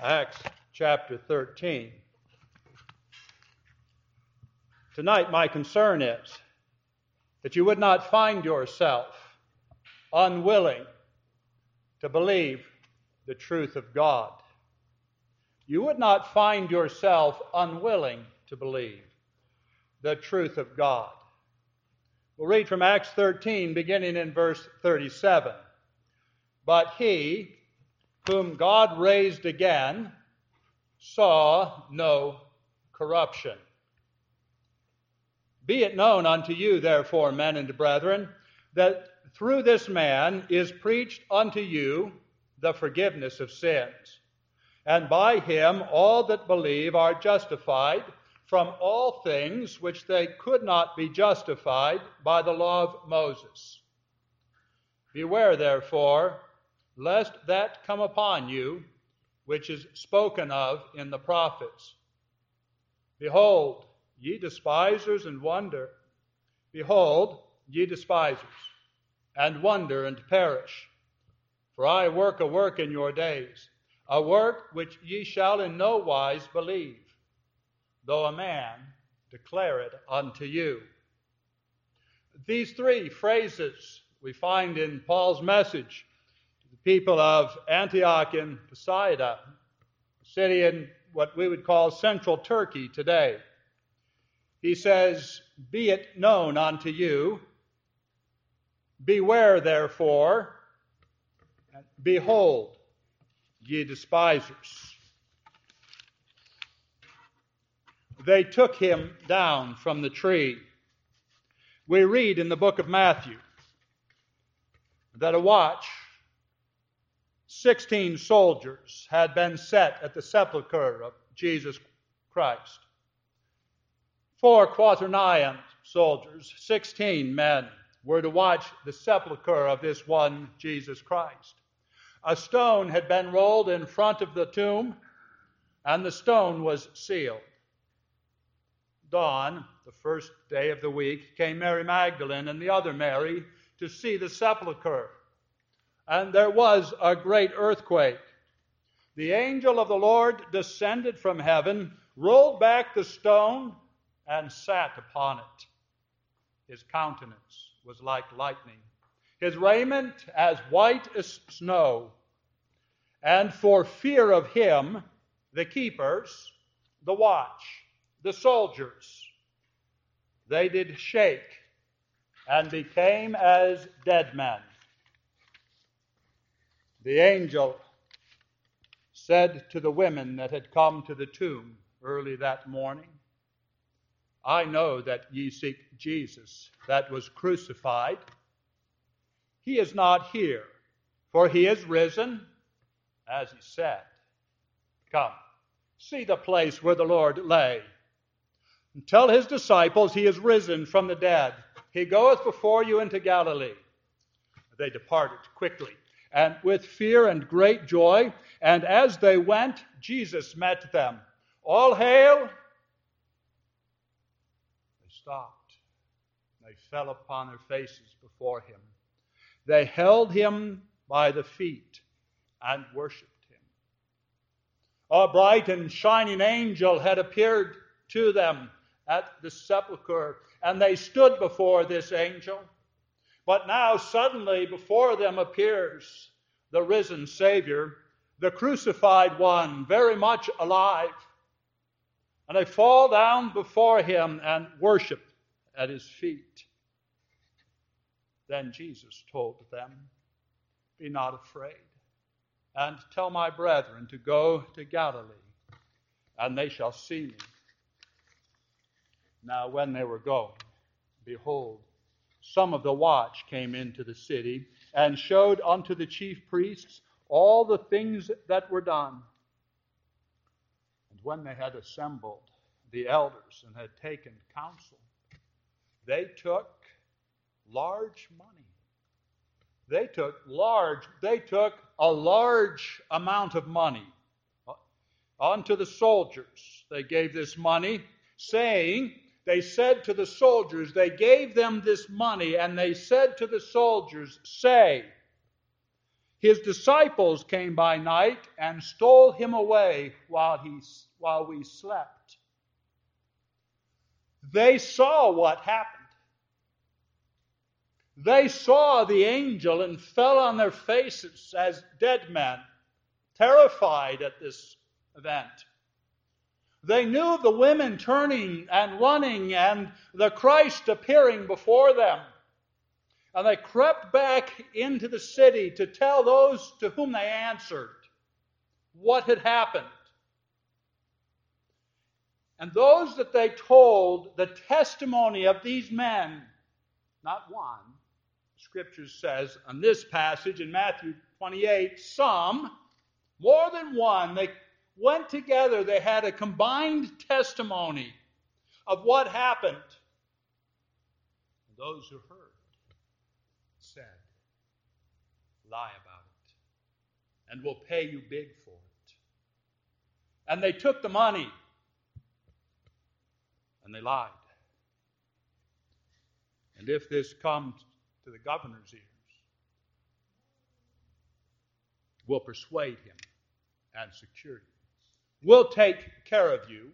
Acts chapter 13. Tonight my concern is that you would not find yourself unwilling to believe the truth of God. You would not find yourself unwilling to believe the truth of God. We'll read from Acts 13, beginning in verse 37. But he, whom God raised again, saw no corruption. Be it known unto you, therefore, men and brethren, that through this man is preached unto you the forgiveness of sins. And by him all that believe are justified from all things which they could not be justified by the law of Moses. Beware, therefore, lest that come upon you, which is spoken of in the prophets. Behold, ye despisers, and wonder. Behold, ye despisers, and wonder and perish. For I work a work in your days, a work which ye shall in no wise believe, though a man declare it unto you. These three phrases we find in Paul's message to the people of Antioch in Pisidia, a city in what we would call central Turkey today. He says, be it known unto you, beware therefore, and behold, ye despisers. They took him down from the tree. We read in the book of Matthew that a watch, 16 soldiers had been set at the sepulchre of Jesus Christ. 4 quaternion soldiers, 16 men, were to watch the sepulchre of this one Jesus Christ. A stone had been rolled in front of the tomb, and the stone was sealed. Dawn, the first day of the week, came Mary Magdalene and the other Mary to see the sepulchre. And there was a great earthquake. The angel of the Lord descended from heaven, rolled back the stone, and sat upon it. His countenance was like lightning, his raiment as white as snow. And for fear of him, the keepers, the watch, the soldiers, they did shake and became as dead men. The angel said to the women that had come to the tomb early that morning, I know that ye seek Jesus that was crucified. He is not here, for he is risen, as he said. Come, see the place where the Lord lay. And tell his disciples he is risen from the dead. He goeth before you into Galilee. They departed quickly, and with fear and great joy, and as they went, Jesus met them. All hail! Stopped. They fell upon their faces before him. They held him by the feet and worshipped him. A bright and shining angel had appeared to them at the sepulchre, and they stood before this angel. But now suddenly before them appears the risen Savior, the crucified one, very much alive. And they fall down before him and worship at his feet. Then Jesus told them, be not afraid, and tell my brethren to go to Galilee, and they shall see me. Now when they were going, behold, some of the watch came into the city, and showed unto the chief priests all the things that were done. When they had assembled the elders and had taken counsel, they took large money. They took a large amount of money unto the soldiers. They gave this money, saying, they said to the soldiers, they gave them this money, and they said to the soldiers, say, his disciples came by night and stole him away while we slept. They saw what happened. They saw the angel and fell on their faces as dead men, terrified at this event. They knew the women turning and running and the Christ appearing before them. And they crept back into the city to tell those to whom they answered what had happened. And those that they told the testimony of these men, not one, Scripture says on this passage in Matthew 28, some, more than one, they went together, they had a combined testimony of what happened. And those who heard said, lie about it, and we'll pay you big for it. And they took the money, and they lied. And if this comes to the governor's ears, we'll persuade him and secure you. We'll take care of you,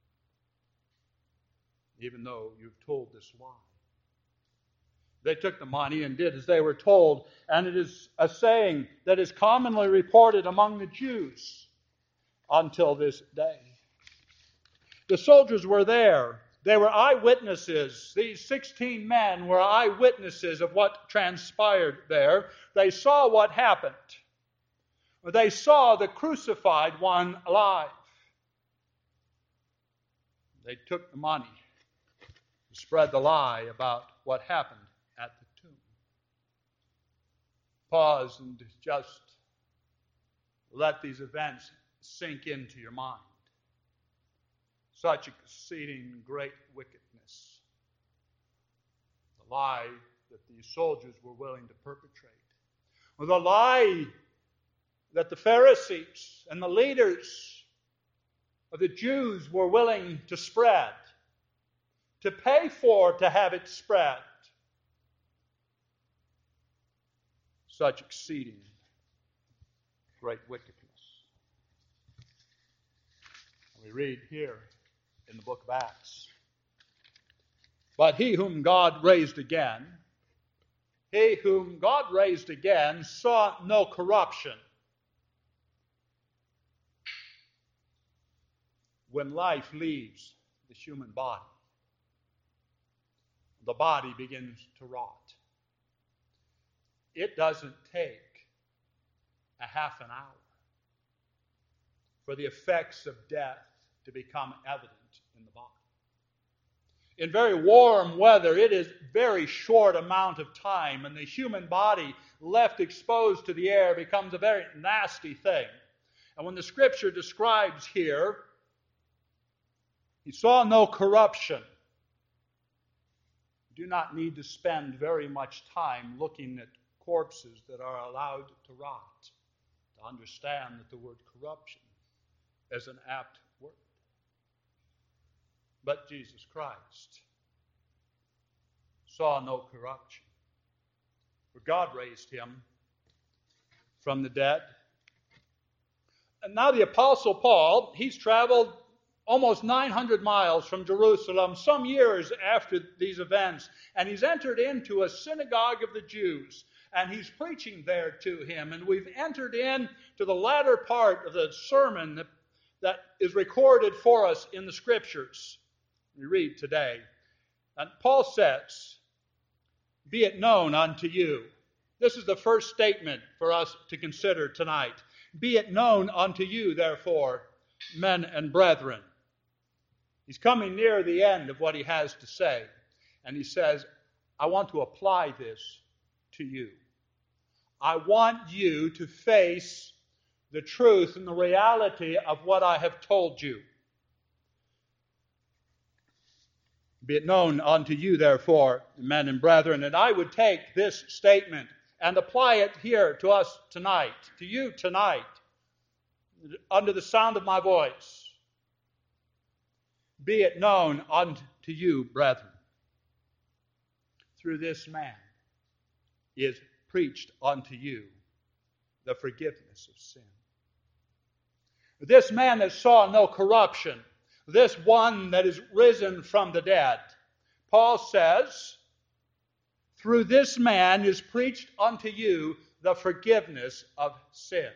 even though you've told this lie. They took the money and did as they were told, and it is a saying that is commonly reported among the Jews until this day. The soldiers were there. They were eyewitnesses. These 16 men were eyewitnesses of what transpired there. They saw what happened. They saw the crucified one alive. They took the money to spread the lie about what happened at the tomb. Pause and just let these events sink into your mind. Such exceeding great wickedness. The lie that these soldiers were willing to perpetrate. Or the lie that the Pharisees and the leaders of the Jews were willing to spread, to pay for to have it spread. Such exceeding great wickedness. We read here in the book of Acts. But he whom God raised again, saw no corruption. When life leaves the human body, the body begins to rot. It doesn't take a half an hour for the effects of death to become evident in the body. In very warm weather, it is very short amount of time, and the human body left exposed to the air becomes a very nasty thing. And when the Scripture describes here, he saw no corruption. You do not need to spend very much time looking at corpses that are allowed to rot to understand that the word corruption is an apt word. But Jesus Christ saw no corruption. For God raised him from the dead. And now the Apostle Paul, he's traveled almost 900 miles from Jerusalem, some years after these events, and he's entered into a synagogue of the Jews, and he's preaching there to him. And we've entered into the latter part of the sermon that is recorded for us in the Scriptures. We read today. And Paul says, "Be it known unto you." This is the first statement for us to consider tonight. "Be it known unto you, therefore, men and brethren." He's coming near the end of what he has to say. And he says, I want to apply this to you. I want you to face the truth and the reality of what I have told you. Be it known unto you, therefore, men and brethren. And I would take this statement and apply it here to us tonight, to you tonight, under the sound of my voice. Be it known unto you, brethren. Through this man is preached unto you the forgiveness of sin. This man that saw no corruption, this one that is risen from the dead, Paul says, through this man is preached unto you the forgiveness of sin.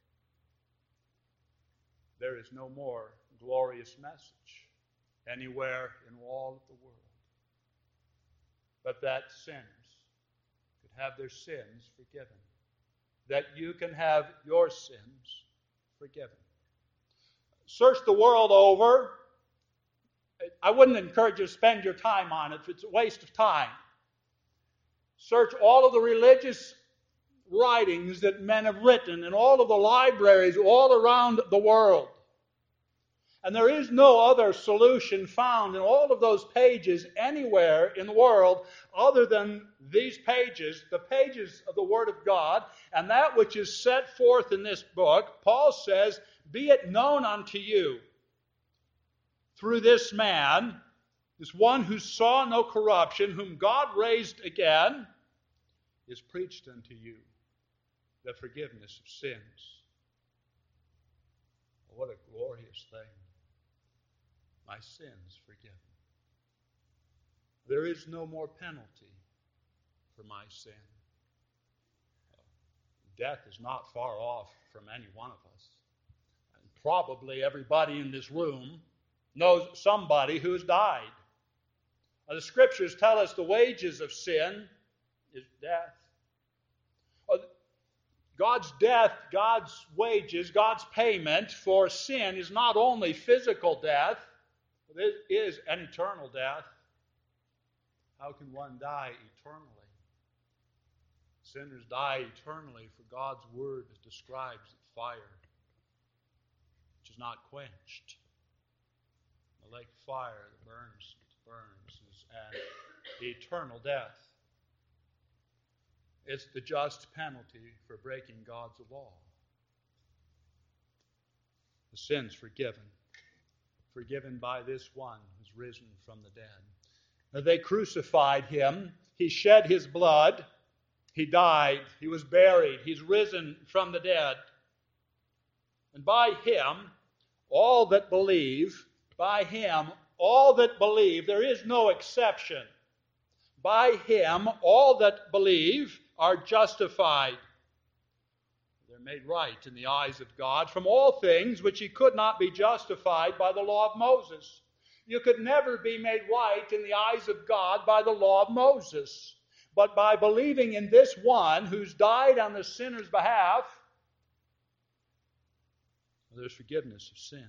There is no more glorious message anywhere in all of the world, but that sinners could have their sins forgiven, that you can have your sins forgiven. Search the world over. I wouldn't encourage you to spend your time on it. It's a waste of time. Search all of the religious writings that men have written in all of the libraries all around the world. And there is no other solution found in all of those pages anywhere in the world other than these pages, the pages of the Word of God, and that which is set forth in this book. Paul says, be it known unto you through this man, this one who saw no corruption, whom God raised again, is preached unto you the forgiveness of sins. Oh, what a glorious thing. My sins forgiven. There is no more penalty for my sin. Death is not far off from any one of us. And probably everybody in this room knows somebody who has died. The Scriptures tell us the wages of sin is death. God's death, God's wages, God's payment for sin is not only physical death, but it is an eternal death. How can one die eternally? Sinners die eternally, for God's Word describes fire, which is not quenched. The lake of fire that burns is an eternal death. It's the just penalty for breaking God's law. The sins forgiven by this one who's risen from the dead. Now, they crucified him. He shed his blood. He died. He was buried. He's risen from the dead. And by him, all that believe, there is no exception. By him, all that believe are justified. They're made right in the eyes of God from all things which he could not be justified by the law of Moses. You could never be made right in the eyes of God by the law of Moses. But by believing in this one who's died on the sinner's behalf, there's forgiveness of sins.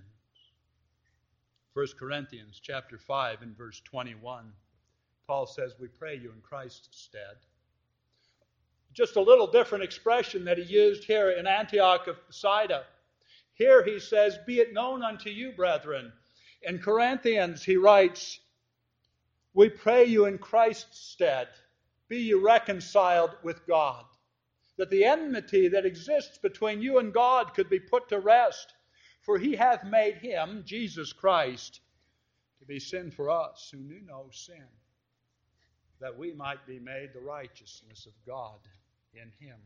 1 Corinthians chapter 5 and verse 21, Paul says, we pray you in Christ's stead. Just a little different expression that he used here in Antioch of Pisidia. Here he says, be it known unto you, brethren. In Corinthians he writes, we pray you in Christ's stead, be you reconciled with God, that the enmity that exists between you and God could be put to rest. For he hath made him, Jesus Christ, to be sin for us who knew no sin, that we might be made the righteousness of God in him.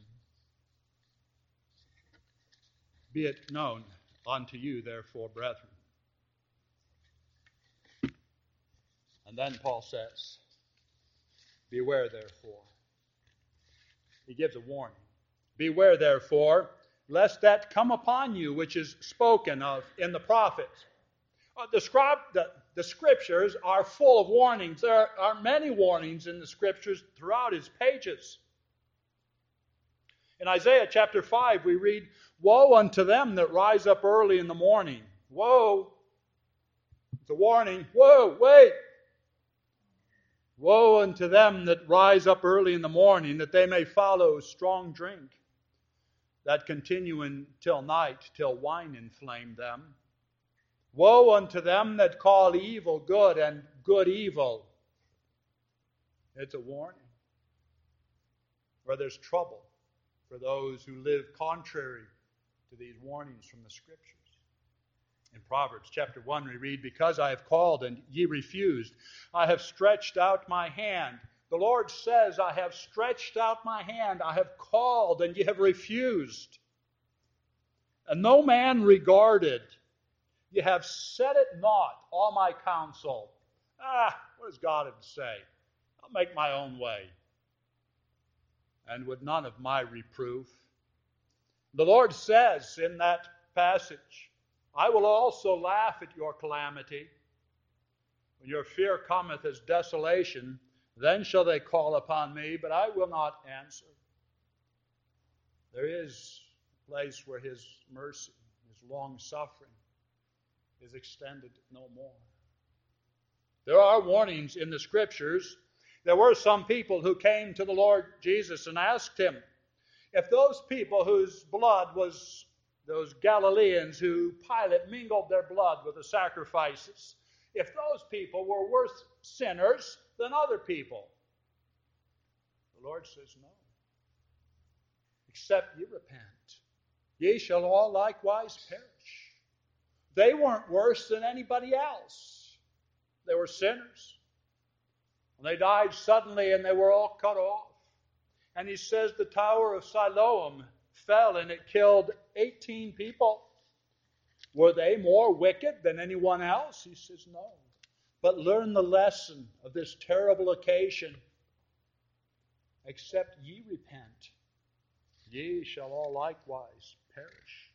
Be it known unto you, therefore, brethren. And then Paul says, beware, therefore. He gives a warning. Beware, therefore, lest that come upon you which is spoken of in the prophets. The Scriptures are full of warnings. There are many warnings in the Scriptures throughout his pages. In Isaiah chapter 5, we read, woe unto them that rise up early in the morning. Woe. It's a warning. Whoa, wait. Woe unto them that rise up early in the morning, that they may follow strong drink, that continue until night, till wine inflame them. Woe unto them that call evil good and good evil. It's a warning. Where there's trouble for those who live contrary to these warnings from the Scriptures. In Proverbs chapter 1 we read, because I have called and ye refused, I have stretched out my hand. The Lord says, I have stretched out my hand, I have called and ye have refused. and no man regarded. You have set it not, all my counsel. What does God have to say? I'll make my own way. And with none of my reproof. The Lord says in that passage, I will also laugh at your calamity. When your fear cometh as desolation, then shall they call upon me, but I will not answer. There is a place where his mercy, his long suffering, is extended no more. There are warnings in the Scriptures. There were some people who came to the Lord Jesus and asked him if those people whose blood was those Galileans who Pilate mingled their blood with the sacrifices, if those people were worse sinners than other people. The Lord says, no. Except ye repent, ye shall all likewise perish. They weren't worse than anybody else. They were sinners. And they died suddenly and they were all cut off. And he says the Tower of Siloam fell and it killed 18 people. Were they more wicked than anyone else? He says no. But learn the lesson of this terrible occasion. Except ye repent, ye shall all likewise perish.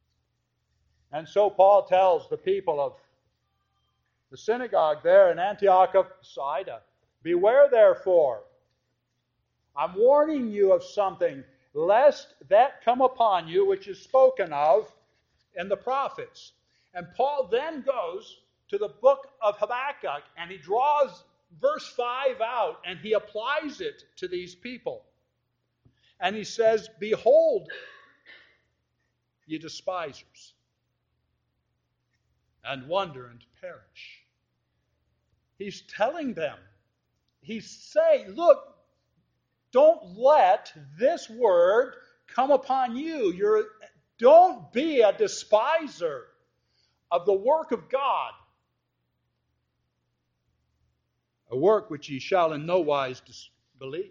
And so Paul tells the people of the synagogue there in Antioch of Pisidia, beware therefore, I'm warning you of something, lest that come upon you which is spoken of in the prophets. And Paul then goes to the book of Habakkuk and he draws verse 5 out and he applies it to these people. And he says, behold, ye despisers, and wonder and perish. He's telling them, he's saying, look, don't let this word come upon you. Don't be a despiser of the work of God. A work which ye shall in no wise believe.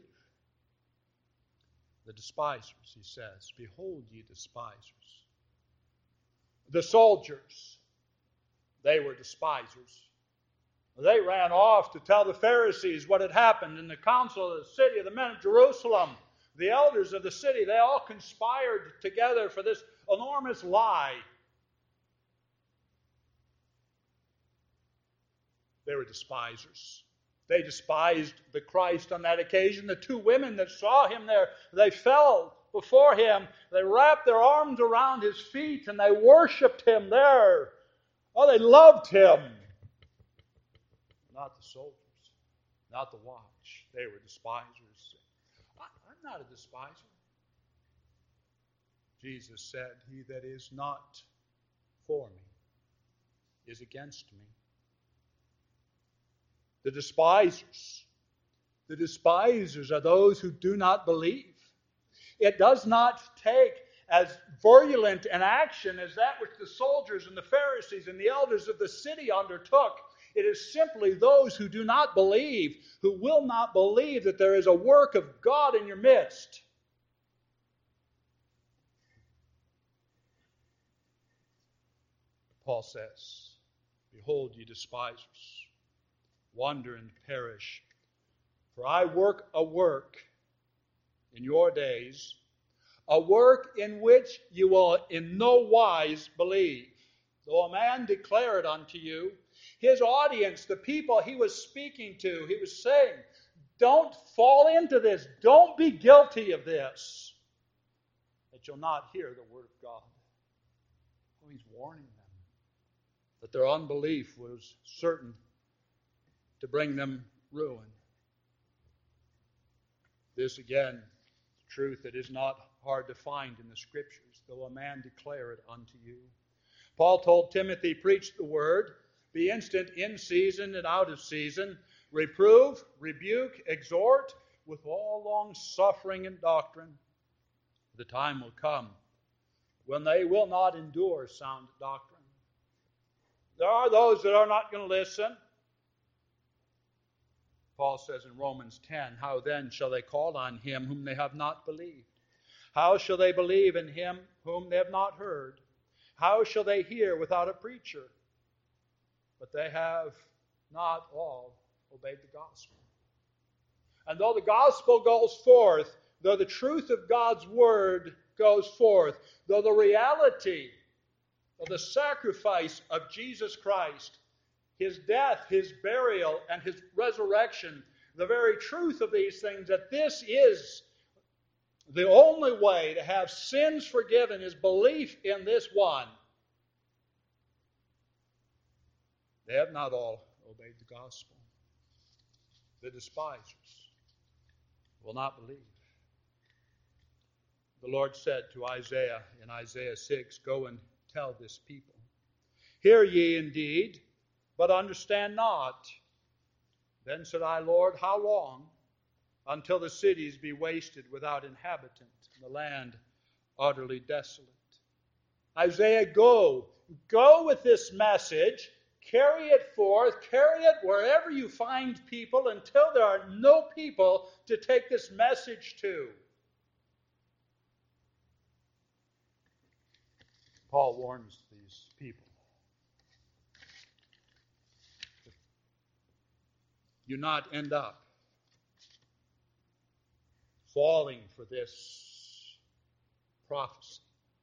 The despisers, he says, behold ye despisers. The soldiers, they were despisers. They ran off to tell the Pharisees what had happened in the council of the city of the men of Jerusalem. The elders of the city, they all conspired together for this enormous lie. They were despisers. They despised the Christ on that occasion. The two women that saw him there, they fell before him. They wrapped their arms around his feet and they worshipped him there. Oh, they loved him. Not the soldiers, not the watch. They were despisers. I'm not a despiser. Jesus said, he that is not for me is against me. The despisers are those who do not believe. It does not take as virulent an action as that which the soldiers and the Pharisees and the elders of the city undertook. It is simply those who do not believe, who will not believe that there is a work of God in your midst. Paul says, behold, ye despisers, wonder and perish. For I work a work in your days, a work in which you will in no wise believe. Though a man declare it unto you, his audience, the people he was speaking to, he was saying, don't fall into this. Don't be guilty of this, that you'll not hear the word of God. So he's warning them that their unbelief was certain to bring them ruin. This, again, truth that is not hard to find in the Scriptures, though a man declare it unto you. Paul told Timothy, preach the word, be instant in season and out of season, reprove, rebuke, exhort, with all long suffering and doctrine. The time will come when they will not endure sound doctrine. There are those that are not going to listen. Paul says in Romans 10, how then shall they call on him whom they have not believed? How shall they believe in him whom they have not heard? How shall they hear without a preacher? But they have not all obeyed the gospel. And though the gospel goes forth, though the truth of God's word goes forth, though the reality of the sacrifice of Jesus Christ, his death, his burial, and his resurrection, the very truth of these things, that this is the only way to have sins forgiven is belief in this one. They have not all obeyed the gospel. The despisers will not believe. The Lord said to Isaiah in Isaiah 6, "Go and tell this people, hear ye indeed, but understand not. Then said I, Lord, how long? Until the cities be wasted without inhabitant, and the land utterly desolate." Isaiah, go with this message, carry it forth, carry it wherever you find people until there are no people to take this message to. Paul warns these people. You not end up falling for this prophecy.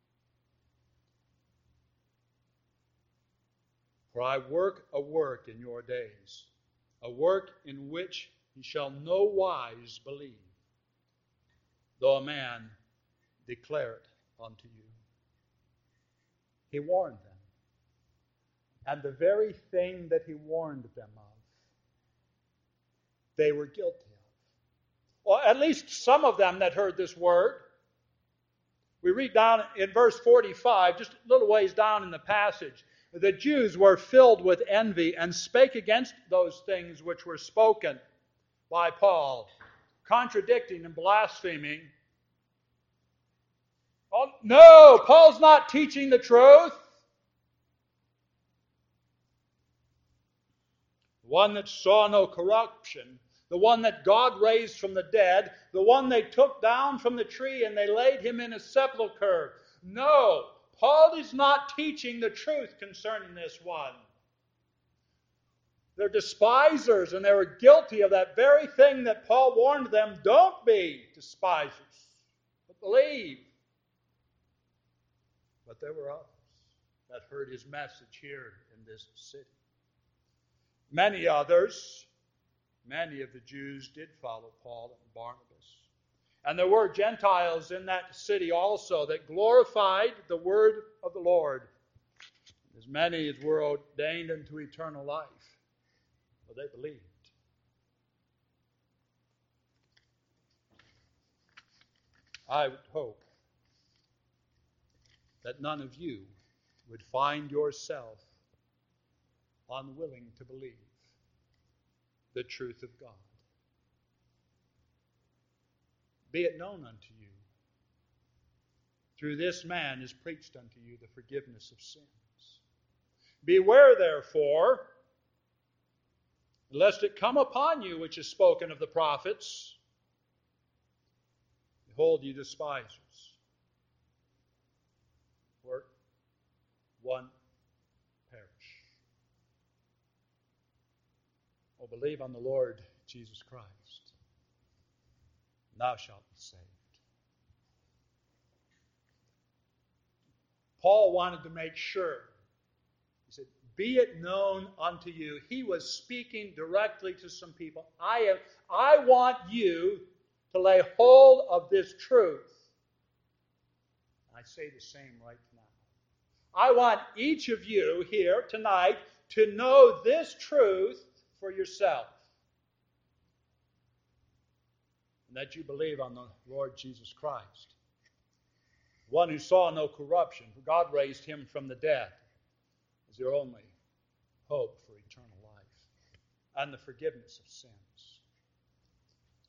For I work a work in your days, a work in which ye shall no wise believe, though a man declare it unto you. He warned them. And the very thing that he warned them of, they were guilty of. Or at least some of them that heard this word. We read down in verse 45, just a little ways down in the passage, the Jews were filled with envy and spake against those things which were spoken by Paul, contradicting and blaspheming. Oh, no, Paul's not teaching the truth. The one that saw no corruption, the one that God raised from the dead, the one they took down from the tree and they laid him in a sepulchre. No, Paul is not teaching the truth concerning this one. They're despisers, and they were guilty of that very thing that Paul warned them. Don't be despisers, but believe. But there were others that heard his message here in this city. Many others, many of the Jews did follow Paul and Barnabas. And there were Gentiles in that city also that glorified the word of the Lord. As many as were ordained unto eternal life. Well, they believed. I would hope that none of you would find yourself unwilling to believe the truth of God. Be it known unto you, through this man is preached unto you the forgiveness of sins. Beware, therefore, lest it come upon you which is spoken of the prophets. Behold, ye despisers, for one perish. Oh, believe on the Lord Jesus Christ, and thou shalt be saved. Paul wanted to make sure. He said, be it known unto you. He was speaking directly to some people. I want you to lay hold of this truth. I say the same right now. I want each of you here tonight to know this truth for yourself. And that you believe on the Lord Jesus Christ. One who saw no corruption, for God raised him from the dead, is your only hope for eternal life and the forgiveness of sin.